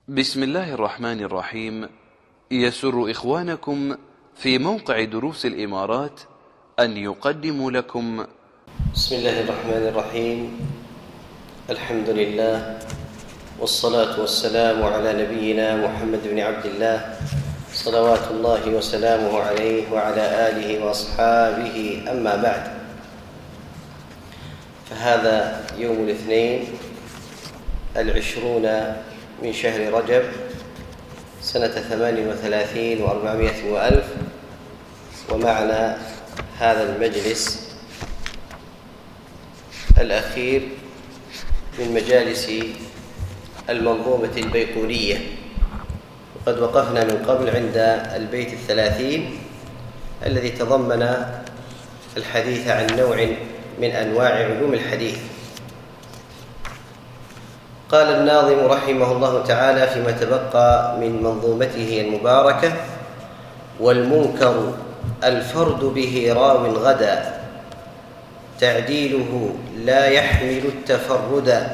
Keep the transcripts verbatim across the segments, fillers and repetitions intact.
بسم الله الرحمن الرحيم. يسر إخوانكم في موقع دروس الإمارات أن يقدموا لكم بسم الله الرحمن الرحيم. الحمد لله والصلاة والسلام على نبينا محمد بن عبد الله صلوات الله وسلامه عليه وعلى آله وأصحابه، أما بعد، فهذا يوم الاثنين العشرون من شهر رجب سنة ثمان وثلاثين وأربعمائة وألف، ومعنا هذا المجلس الأخير من مجالس المنظومة البيقونية، وقد وقفنا من قبل عند البيت الثلاثين الذي تضمن الحديث عن نوع من أنواع علوم الحديث. قال الناظم رحمه الله تعالى فيما تبقى من منظومته المباركة: والمنكر الفرد به راو غدا، تعديله لا يحمل التفردا،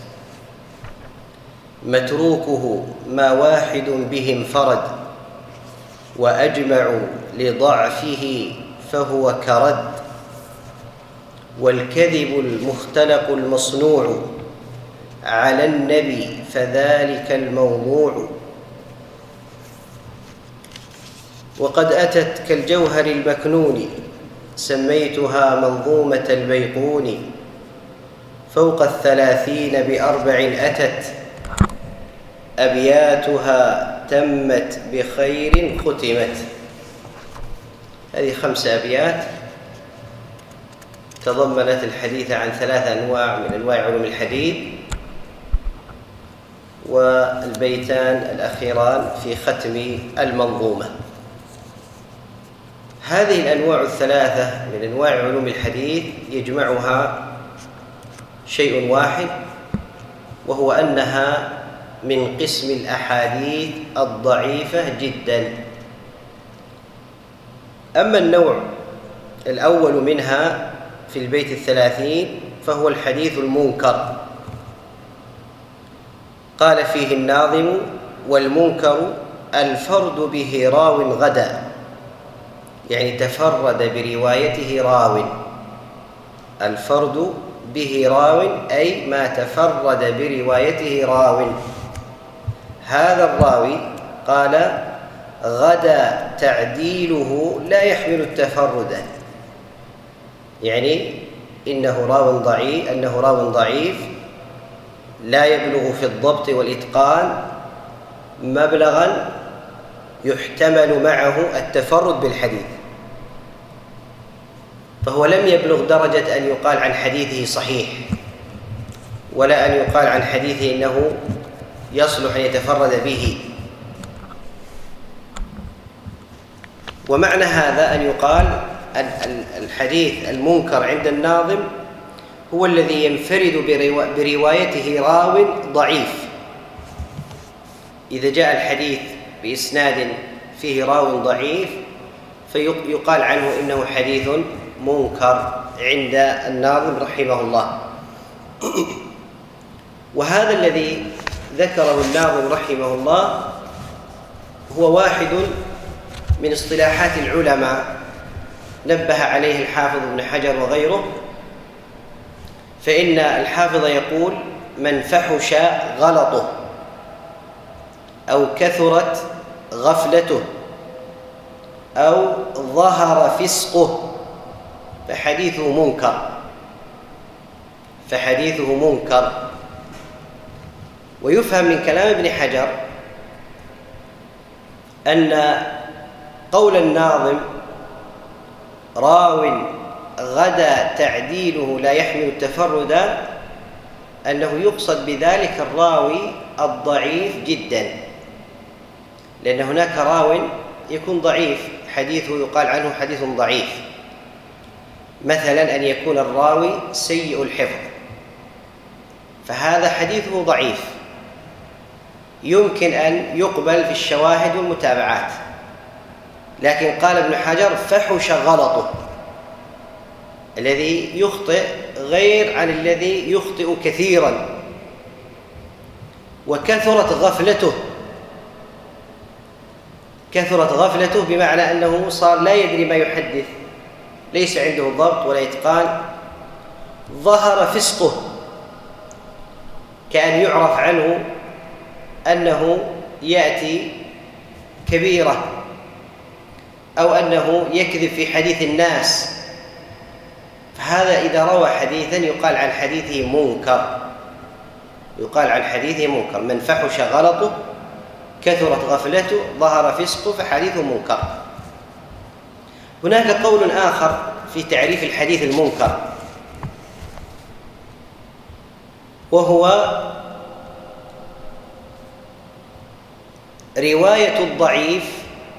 متروكه ما واحد به انفرد، وأجمع لضعفه فهو كرد، والكذب المختلق المصنوع على النبي فذلك الموضوع. وقد أتت كالجوهر المكنون، سميتها منظومة البيقون، فوق الثلاثين بأربع أتت، أبياتها تمت بخير ختمت. هذه خمس أبيات تضمنت الحديث عن ثلاث أنواع من أنواع علوم الحديث، والبيتان الأخيران في ختم المنظومة. هذه الأنواع الثلاثة من أنواع علوم الحديث يجمعها شيء واحد، وهو أنها من قسم الأحاديث الضعيفة جدا. أما النوع الأول منها في البيت الثلاثين فهو الحديث المنكر. قال فيه الناظم: والمنكر الفرد به راو غدا، يعني تفرد بروايته راو. الفرد به راو أي ما تفرد بروايته راو. هذا الراوي قال غدا تعديله لا يحمل التفرد، يعني إنه راو ضعيف أنه راو ضعيف لا يبلغ في الضبط والإتقان مبلغا يحتمل معه التفرد بالحديث، فهو لم يبلغ درجة أن يقال عن حديثه صحيح، ولا أن يقال عن حديثه إنه يصلح أن يتفرد به. ومعنى هذا أن يقال الحديث المنكر عند الناظم هو الذي ينفرد بروايته راو ضعيف. إذا جاء الحديث بإسناد فيه راو ضعيف فيقال عنه إنه حديث منكر عند الناظم رحمه الله. وهذا الذي ذكره الناظم رحمه الله هو واحد من اصطلاحات العلماء نبه عليه الحافظ ابن حجر وغيره، فإن الحافظ يقول: من فحش غلطه أو كثرت غفلته أو ظهر فسقه فحديثه منكر فحديثه منكر. ويفهم من كلام ابن حجر أن قول الناظم راو غدا تعديله لا يحمل التفرد أنه يقصد بذلك الراوي الضعيف جدا، لأن هناك راو يكون ضعيف حديثه يقال عنه حديث ضعيف، مثلا أن يكون الراوي سيء الحفظ، فهذا حديثه ضعيف يمكن أن يقبل في الشواهد والمتابعات. لكن قال ابن حجر: فحش غلطه، الذي يخطئ غير عن الذي يخطئ كثيرا. وكثرت غفلته، كثرت غفلته بمعنى أنه صار لا يدري ما يحدث، ليس عنده الضبط ولا إتقان. ظهر فسقه، كأن يعرف عنه أنه يأتي كبيرة أو أنه يكذب في حديث الناس، فهذا إذا روى حديثا يقال عن حديثه منكر، يقال عن حديثه منكر. من فحش غلطه كثرت غفلته ظهر فسقه فحديثه منكر. هناك قول آخر في تعريف الحديث المنكر، وهو رواية الضعيف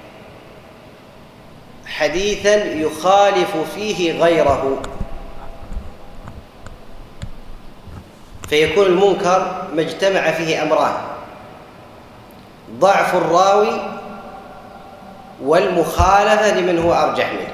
حديثا يخالف فيه غيره، فيكون المنكر ما اجتمع فيه أمران: ضعف الراوي والمخالفة لمن هو أرجح منه.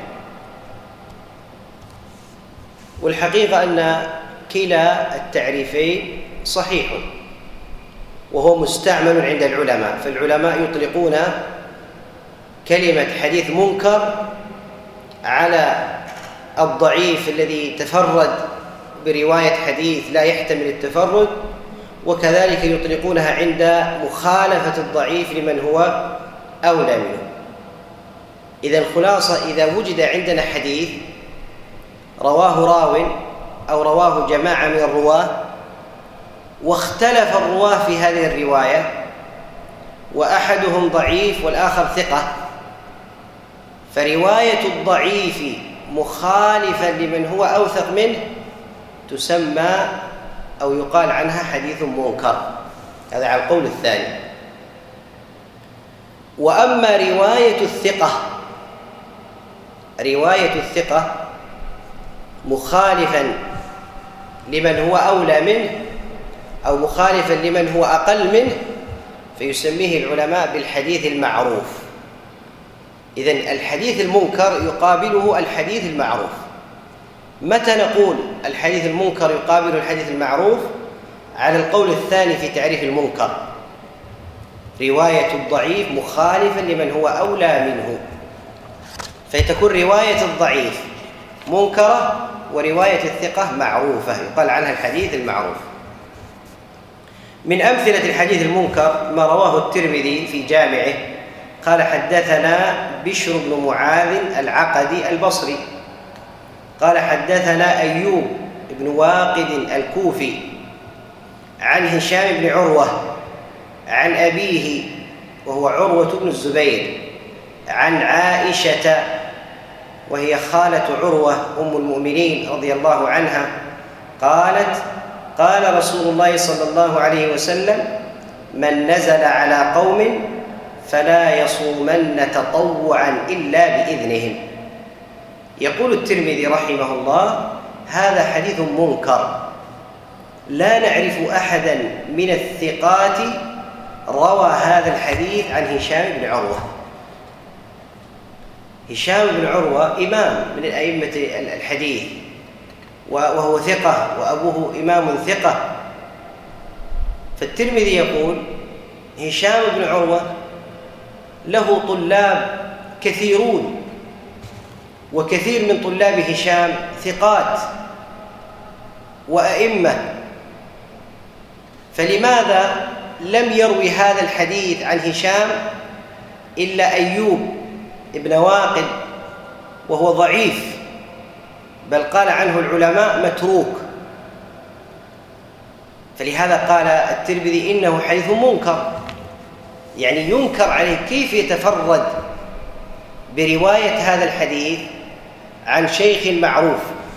والحقيقة أن كلا التعريفين صحيح وهو مستعمل عند العلماء، فالعلماء يطلقون كلمة حديث منكر على الضعيف الذي تفرد برواية حديث لا يحتمل التفرد، وكذلك يطلقونها عند مخالفة الضعيف لمن هو أولى منه. إذا الخلاصة، إذا وجد عندنا حديث رواه راو أو رواه جماعة من الرواة واختلف الرواة في هذه الرواية وأحدهم ضعيف والآخر ثقة، فرواية الضعيف مخالفا لمن هو أوثق منه تسمى أو يقال عنها حديث منكر. هذا على القول الثاني. وأما رواية الثقة، رواية الثقة مخالفا لمن هو أولى منه أو مخالفا لمن هو أقل منه فيسميه العلماء بالحديث المعروف. إذن الحديث المنكر يقابله الحديث المعروف. متى نقول الحديث المنكر يقابل الحديث المعروف؟ على القول الثاني في تعريف المنكر: رواية الضعيف مخالفا لمن هو أولى منه، فتكون رواية الضعيف منكرة ورواية الثقة معروفة، يقال عنها الحديث المعروف. من أمثلة الحديث المنكر ما رواه الترمذي في جامعه، قال: حدثنا بشر بن معاذ العقدي البصري قال: حدثنا أيوب بن واقد الكوفي عن هشام بن عروة عن أبيه وهو عروة بن الزبير عن عائشة وهي خالة عروة أم المؤمنين رضي الله عنها قالت: قال رسول الله صلى الله عليه وسلم: من نزل على قوم فلا يصومن تطوعا إلا بإذنهم. يقول الترمذي رحمه الله: هذا حديث منكر، لا نعرف أحدا من الثقات روى هذا الحديث عن هشام بن عروة. هشام بن عروة إمام من أئمة الحديث وهو ثقة وأبوه إمام ثقة، فالترمذي يقول: هشام بن عروة له طلاب كثيرون وكثير من طلاب هشام ثقات وأئمة، فلماذا لم يروي هذا الحديث عن هشام إلا أيوب ابن واقد وهو ضعيف، بل قال عنه العلماء متروك؟ فلهذا قال الترمذي إنه حديث منكر، يعني ينكر عليه كيف يتفرد برواية هذا الحديث عن شيخ معروف.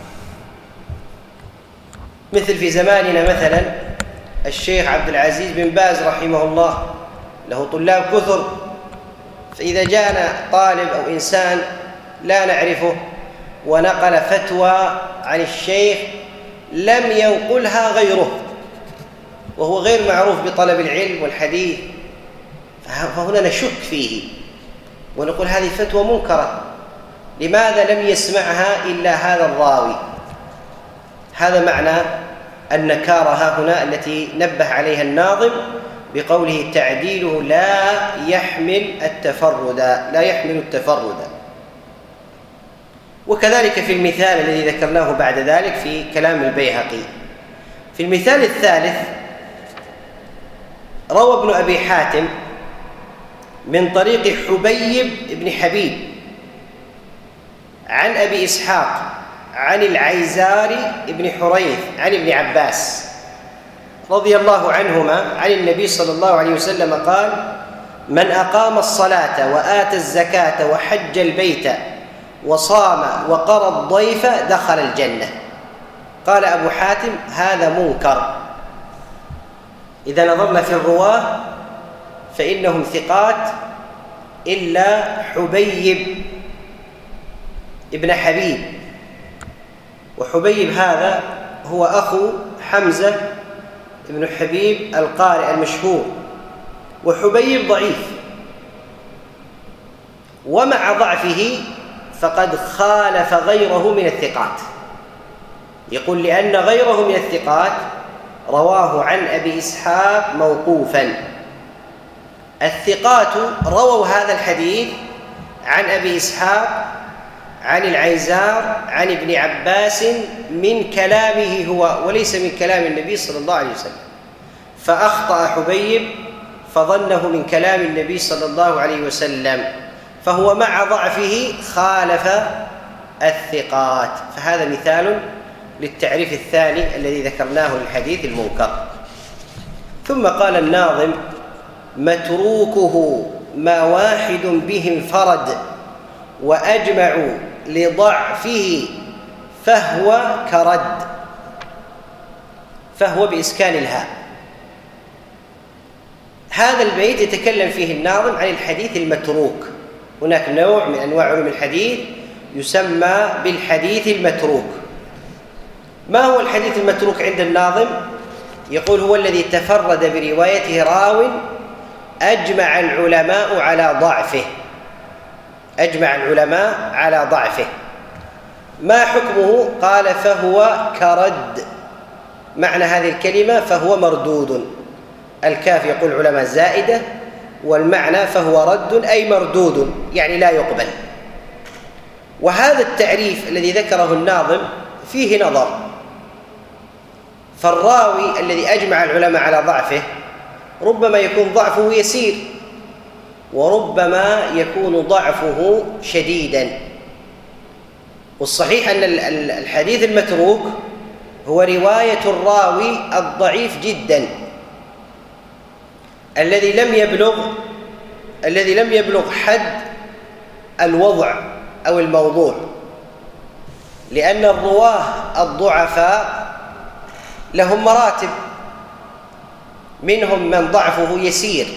مثل في زماننا مثلا الشيخ عبد العزيز بن باز رحمه الله له طلاب كثر، فإذا جاءنا طالب أو إنسان لا نعرفه ونقل فتوى عن الشيخ لم ينقلها غيره وهو غير معروف بطلب العلم والحديث، فهنا نشك فيه ونقول هذه فتوى منكرة، لماذا لم يسمعها إلا هذا الراوي؟ هذا معنى النكارة ها هنا التي نبه عليها الناظم بقوله تعديله لا يحمل التفرد لا يحمل التفرد. وكذلك في المثال الذي ذكرناه بعد ذلك في كلام البيهقي. في المثال الثالث روى ابن أبي حاتم من طريق حبيب بن حبيب عن أبي إسحاق عن العيزار بن حريث عن ابن عباس رضي الله عنهما عن النبي صلى الله عليه وسلم قال: من أقام الصلاة وآتى الزكاة وحج البيت وصام وقرى الضيف دخل الجنة. قال أبو حاتم: هذا منكر. إذا نظرنا في الرواة فإنهم ثقات إلا حبيب ابن حبيب، وحبيب هذا هو أخو حمزة ابن حبيب القارئ المشهور، وحبيب ضعيف، ومع ضعفه فقد خالف غيره من الثقات. يقول: لأن غيره من الثقات رواه عن أبي إسحاق موقوفا. الثقات رووا هذا الحديث عن أبي إسحاق عن العيزار عن ابن عباس من كلامه هو وليس من كلام النبي صلى الله عليه وسلم، فأخطأ حبيب فظنه من كلام النبي صلى الله عليه وسلم، فهو مع ضعفه خالف الثقات. فهذا مثال للتعريف الثاني الذي ذكرناه للحديث المنكر. ثم قال الناظم: متروكه ما واحد به انفرد وأجمع لضعفه فهو كرد. فهو بإسكان الهاء. هذا البيت يتكلم فيه الناظم عن الحديث المتروك. هناك نوع من أنواع علوم الحديث يسمى بالحديث المتروك. ما هو الحديث المتروك عند الناظم؟ يقول: هو الذي تفرد بروايته راو أجمع العلماء على ضعفه. أجمع العلماء على ضعفه. ما حكمه؟ قال: فهو كرد. معنى هذه الكلمة فهو مردود. الكاف يقول علماء زائدة، والمعنى فهو رد أي مردود، يعني لا يقبل. وهذا التعريف الذي ذكره الناظم فيه نظر. فالراوي الذي أجمع العلماء على ضعفه ربما يكون ضعفه يسير، وربما يكون ضعفه شديدا. والصحيح أن الحديث المتروك هو رواية الراوي الضعيف جدا الذي لم يبلغ الذي لم يبلغ حد الوضع أو الموضوع، لأن الرواه الضعفاء لهم مراتب، منهم من ضعفه يسير،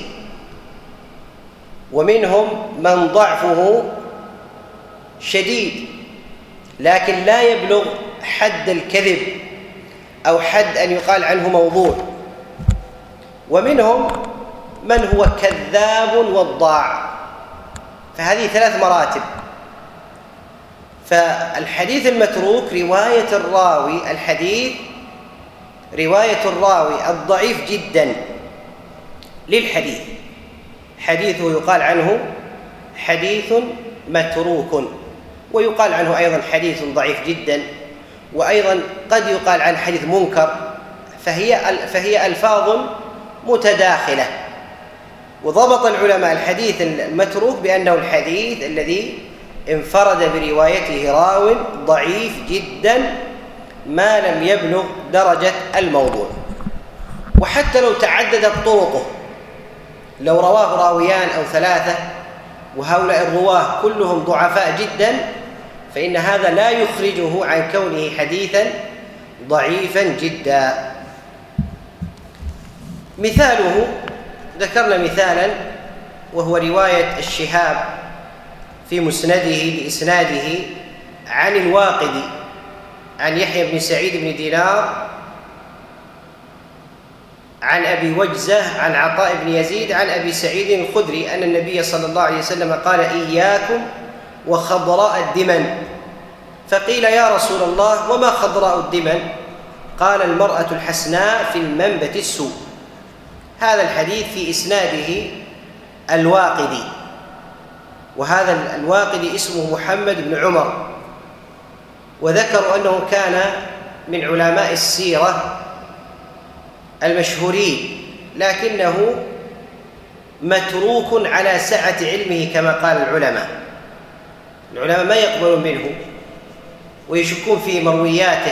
ومنهم من ضعفه شديد لكن لا يبلغ حد الكذب أو حد أن يقال عنه موضوع، ومنهم من هو كذاب وضاع. فهذه ثلاث مراتب. فالحديث المتروك رواية الراوي الحديث رواية الراوي الضعيف جدا للحديث، حديثه يقال عنه حديث متروك، ويقال عنه أيضا حديث ضعيف جدا، وأيضا قد يقال عنه حديث منكر. فهي فهي ألفاظ متداخلة. وضبط العلماء الحديث المتروك بأنه الحديث الذي انفرد بروايته راو ضعيف جدا ما لم يبلغ درجة الموضوع. وحتى لو تعددت طرقه، لو رواه راويان أو ثلاثة وهؤلاء الرواه كلهم ضعفاء جدا، فإن هذا لا يخرجه عن كونه حديثا ضعيفا جدا. مثاله ذكرنا مثالا وهو رواية الشهاب في مسنده بإسناده عن الواقدي عن يحيى بن سعيد بن دينار عن أبي وجزة عن عطاء بن يزيد عن أبي سعيد الخدري أن النبي صلى الله عليه وسلم قال: إياكم وخضراء الدمن. فقيل: يا رسول الله وما خضراء الدمن؟ قال: المرأة الحسناء في المنبت السوء. هذا الحديث في إسناده الواقدي، وهذا الواقدي اسمه محمد بن عمر، وذكروا أنه كان من علماء السيرة المشهورين، لكنه متروك على سعة علمه كما قال العلماء. العلماء ما يقبلون منه ويشكون في مروياته،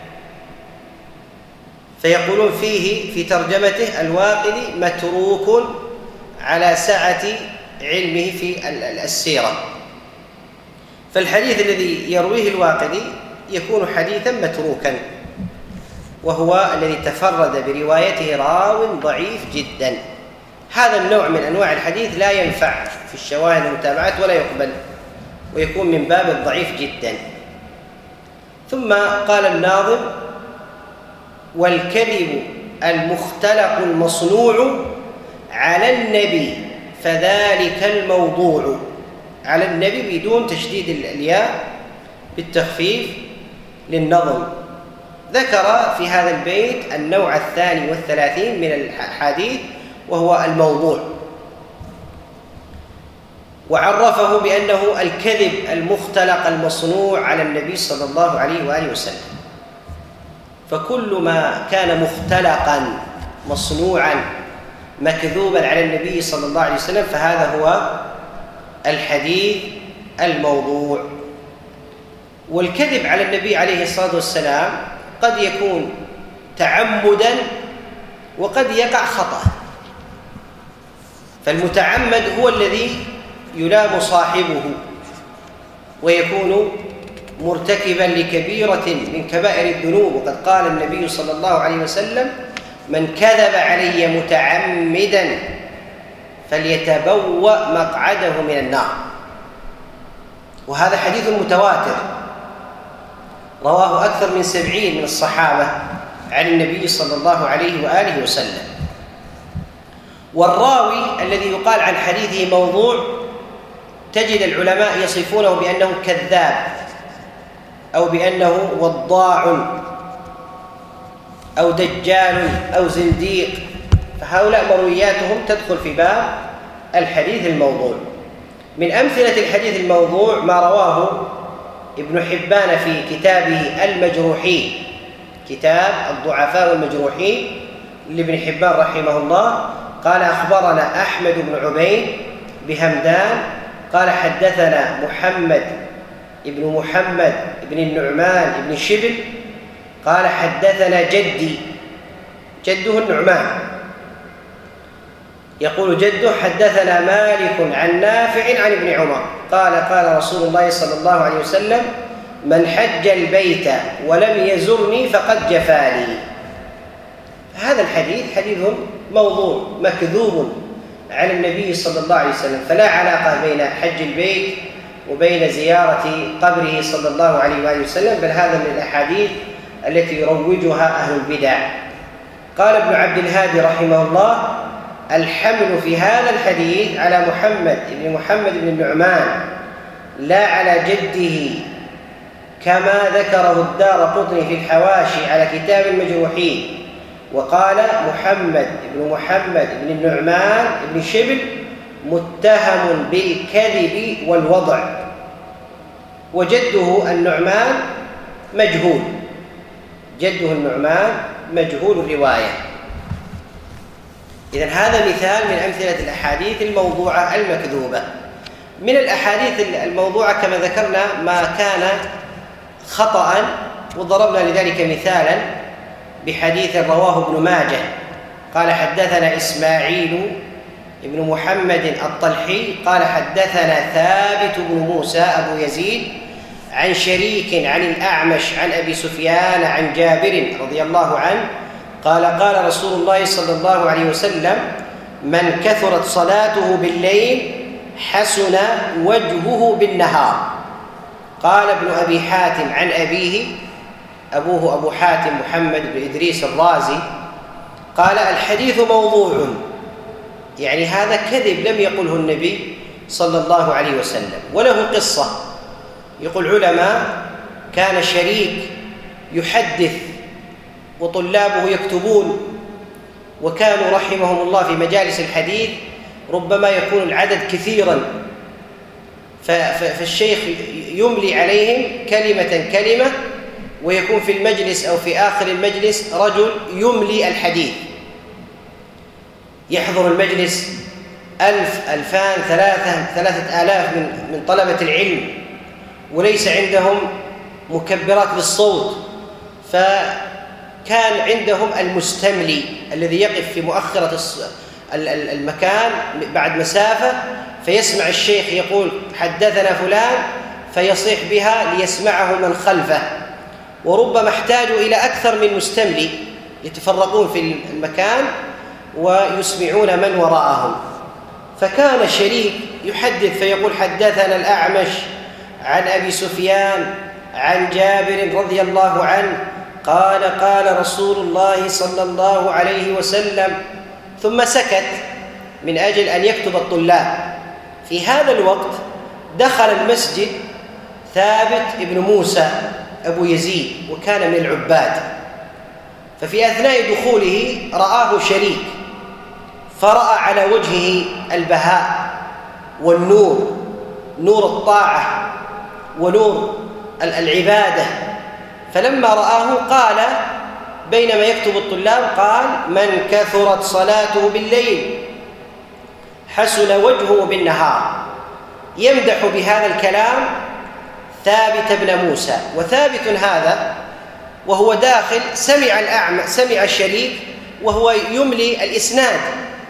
فيقولون فيه في ترجمته الواقدي متروك على سعة علمه في السيرة. فالحديث الذي يرويه الواقدي يكون حديثا متروكا، وهو الذي تفرد بروايته راو ضعيف جدا. هذا النوع من أنواع الحديث لا ينفع في الشواهد والمتابعات ولا يقبل، ويكون من باب الضعيف جدا. ثم قال الناظم: والكذب المختلق المصنوع على النبي فذلك الموضوع. على النبي بدون تشديد الياء، بالتخفيف للنظم. ذكر في هذا البيت النوع الثاني والثلاثين من الحديث، وهو الموضوع، وعرفه بأنه الكذب المختلق المصنوع على النبي صلى الله عليه وآله وسلم. فكل ما كان مختلقا مصنوعا مكذوبا على النبي صلى الله عليه وسلم فهذا هو الحديث الموضوع. والكذب على النبي عليه الصلاة والسلام قد يكون تعمدا وقد يقع خطأ، فالمتعمد هو الذي يلام صاحبه ويكون مرتكبا لكبيرة من كبائر الذنوب. وقد قال النبي صلى الله عليه وسلم: من كذب علي متعمدا فليتبوأ مقعده من النار. وهذا حديث متواتر رواه أكثر من سبعين من الصحابة عن النبي صلى الله عليه وآله وسلم. والراوي الذي يقال عن حديثه موضوع تجد العلماء يصفونه بأنه كذاب أو بأنه وضاع أو دجال أو زنديق، فهؤلاء مروياتهم تدخل في باب الحديث الموضوع. من أمثلة الحديث الموضوع ما رواه ابن حبان في كتابه المجروحين، كتاب الضعفاء والمجروحين لابن حبان رحمه الله. قال: أخبرنا أحمد بن عبيد بهمدان قال: حدثنا محمد ابن محمد ابن النعمان ابن شبل قال: حدثنا جدي، جده النعمان، يقول جده: حدثنا مالك عن نافع عن ابن عمر قال: قال رسول الله صلى الله عليه وسلم: من حج البيت ولم يزرني فقد جفاني. هذا الحديث حديث موضوع مكذوب على النبي صلى الله عليه وسلم، فلا علاقة بين حج البيت وبين زيارة قبره صلى الله عليه وآله وسلم، بل هذا من الأحاديث التي يروجها أهل البدع. قال ابن عبد الهادي رحمه الله: الحمل في هذا الحديث على محمد بن محمد بن النعمان لا على جده، كما ذكره الدارقطني في الحواشي على كتاب المجروحين. وقال محمد بن محمد بن النعمان بن شبل متهم بالكذب والوضع، وجده النعمان مجهول، جده النعمان مجهول الرواية. إذن هذا مثال من أمثلة الأحاديث الموضوعة المكذوبة. من الأحاديث الموضوعة كما ذكرنا ما كان خطأ، وضربنا لذلك مثالا بحديث رواه ابن ماجه قال: حدثنا إسماعيل ابن محمد الطلحي قال: حدثنا ثابت بن موسى أبو يزيد عن شريك عن الأعمش عن أبي سفيان عن جابر رضي الله عنه قال: قال رسول الله صلى الله عليه وسلم: من كثرت صلاته بالليل حسن وجهه بالنهار. قال ابن أبي حاتم عن أبيه، أبوه أبو حاتم محمد بن إدريس الرازي، قال: الحديث موضوع، يعني هذا كذب لم يقله النبي صلى الله عليه وسلم. وله قصة، يقول علماء: كان شريك يحدث وطلابه يكتبون، وكانوا رحمهم الله في مجالس الحديث ربما يكون العدد كثيرا، فالشيخ يملي عليهم كلمة كلمة، ويكون في المجلس أو في آخر المجلس رجل يملي الحديث، يحضر المجلس ألف ألفان ثلاثة ثلاثة آلاف من من طلبة العلم، وليس عندهم مكبرات للصوت، فكان عندهم المستملي الذي يقف في مؤخرة المكان بعد مسافة فيسمع الشيخ يقول حدثنا فلان فيصيح بها ليسمعه من خلفه، وربما احتاجوا إلى أكثر من مستملي يتفرقون في المكان ويسمعون من وراءهم. فكان شريك يحدث فيقول حدثنا الأعمش عن أبي سفيان عن جابر رضي الله عنه قال قال رسول الله صلى الله عليه وسلم، ثم سكت من أجل أن يكتب الطلاب. في هذا الوقت دخل المسجد ثابت ابن موسى أبو يزيد، وكان من العباد، ففي أثناء دخوله رآه شريك، فرأى على وجهه البهاء والنور، نور الطاعة ونور العبادة، فلما رآه قال بينما يكتب الطلاب قال من كثرت صلاته بالليل حسن وجهه بالنهار، يمدح بهذا الكلام ثابت بن موسى. وثابت هذا وهو داخل سمع الأعمى سمع الشريك وهو يملي الإسناد،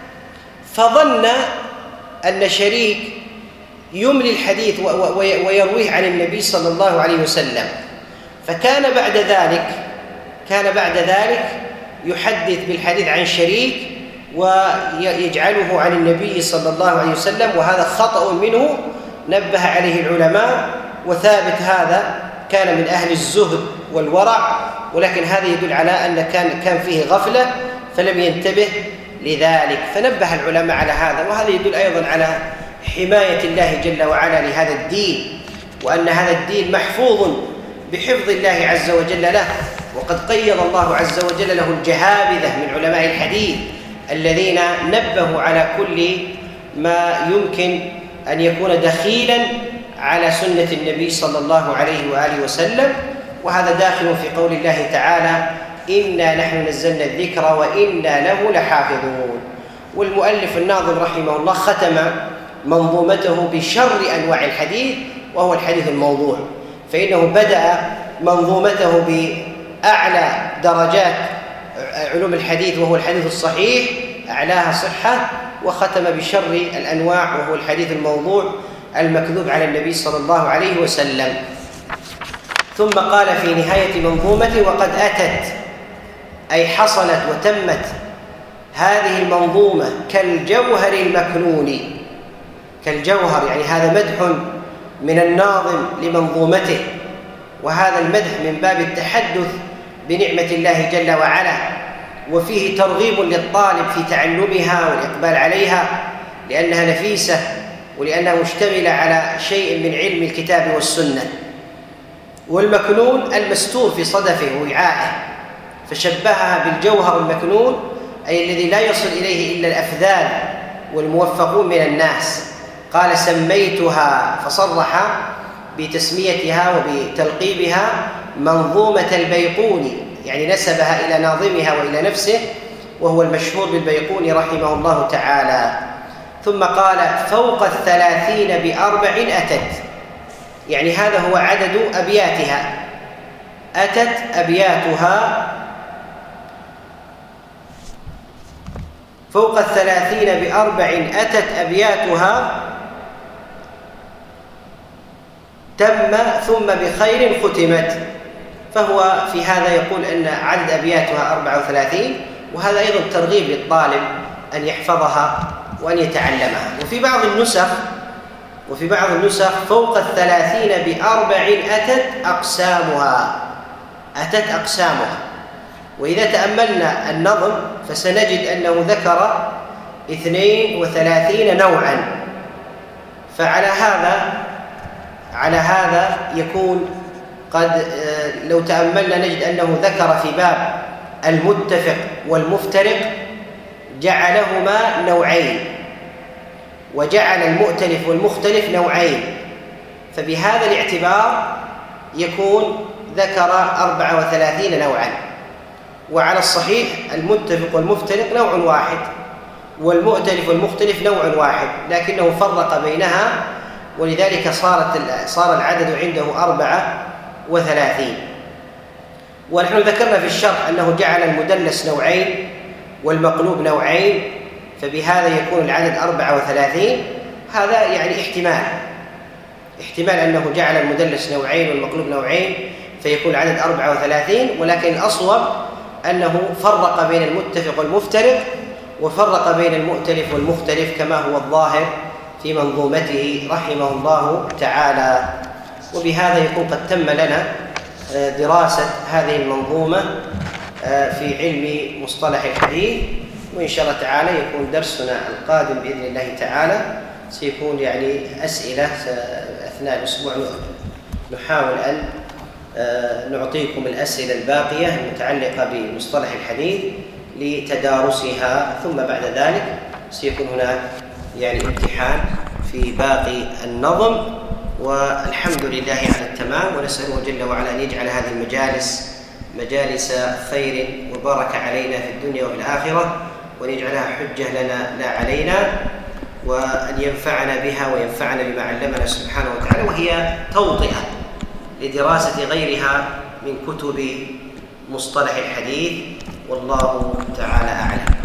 فظن أن شريك يملي الحديث ويرويه عن النبي صلى الله عليه وسلم، فكان بعد ذلك كان بعد ذلك يحدث بالحديث عن شريك ويجعله عن النبي صلى الله عليه وسلم، وهذا خطأ منه نبه عليه العلماء. وثابت هذا كان من أهل الزهد والورع، ولكن هذا يدل على أن كان كان فيه غفلة فلم ينتبه لذلك، فنبه العلماء على هذا. وهذا يدل أيضا على حماية الله جل وعلا لهذا الدين، وأن هذا الدين محفوظ بحفظ الله عز وجل له، وقد قيض الله عز وجل له الجهابذة من علماء الحديث الذين نبهوا على كل ما يمكن أن يكون دخيلا على سنة النبي صلى الله عليه وآله وسلم. وهذا داخل في قول الله تعالى إنا نحن نزلنا الذكر وإنا له لحافظون. والمؤلف الناظم رحمه الله ختم منظومته بشر أنواع الحديث وهو الحديث الموضوع، فإنه بدأ منظومته بأعلى درجات علوم الحديث وهو الحديث الصحيح أعلاها صحة، وختم بشر الأنواع وهو الحديث الموضوع المكذوب على النبي صلى الله عليه وسلم. ثم قال في نهاية منظومته وقد أتت أي حصلت وتمت هذه المنظومة كالجوهر المكنون. كالجوهر يعني هذا مدح من الناظم لمنظومته، وهذا المدح من باب التحدث بنعمة الله جل وعلا، وفيه ترغيب للطالب في تعلمها والإقبال عليها لأنها نفيسة ولأنها مشتملة على شيء من علم الكتاب والسنة. والمكنون المستور في صدفه ووعائه، فشبهها بالجوهر المكنون أي الذي لا يصل إليه إلا الأفذال والموفقون من الناس. قال سميتها، فصرح بتسميتها وبتلقيبها منظومة البيقوني، يعني نسبها إلى ناظمها وإلى نفسه وهو المشهور بالبيقوني رحمه الله تعالى. ثم قال فوق الثلاثين بأربع أتت، يعني هذا هو عدد أبياتها. أتت أبياتها فوق الثلاثين بأربع أتت أبياتها تم ثم بخير ختمت. فهو في هذا يقول أن عدد أبياتها أربع وثلاثين، وهذا أيضا ترغيب للطالب أن يحفظها وأن يتعلمها. وفي بعض النسخ وفي بعض النسخ فوق الثلاثين بأربع أتت أقسامها أتت أقسامها. وإذا تأملنا النظم فسنجد أنه ذكر اثنين وثلاثين نوعا، فعلى هذا على هذا يكون قد لو تأملنا نجد أنه ذكر في باب المتفق والمفترق جعلهما نوعين، وجعل المؤتلف والمختلف نوعين، فبهذا الاعتبار يكون ذكر أربعة وثلاثين نوعا. وعلى الصحيح المتفق والمفترق نوع واحد، والمؤتلف والمختلف نوع واحد، لكنه فرق بينها، ولذلك صارت صار العدد عنده أربعة وثلاثين. ونحن ذكرنا في الشرح أنه جعل المدلس نوعين والمقلوب نوعين، فبهذا يكون العدد أربعة وثلاثين. هذا يعني احتمال احتمال أنه جعل المدلس نوعين والمقلوب نوعين فيكون العدد أربعة وثلاثين، ولكن الأصوب أنه فرق بين المتفق والمفترق وفرق بين المؤتلف والمختلف كما هو الظاهر في منظومته رحمه الله تعالى. وبهذا يكون قد تم لنا دراسة هذه المنظومة في علم مصطلح الحديث، وإن شاء الله تعالى يكون درسنا القادم بإذن الله تعالى سيكون يعني أسئلة أثناء الأسبوع، نحاول أن نعطيكم الأسئلة الباقية المتعلقة بمصطلح الحديث لتدارسها، ثم بعد ذلك سيكون هناك يعني امتحان في باقي النظم. والحمد لله على التمام، ونسأله جل وعلا أن يجعل هذه المجالس مجالس خير وبركة علينا في الدنيا وفي الآخرة، وأن يجعلها حجة لنا لا علينا، وأن ينفعنا بها وينفعنا بما علمنا سبحانه وتعالى، وهي توطئة لدراسة غيرها من كتب مصطلح الحديث، والله تعالى أعلم.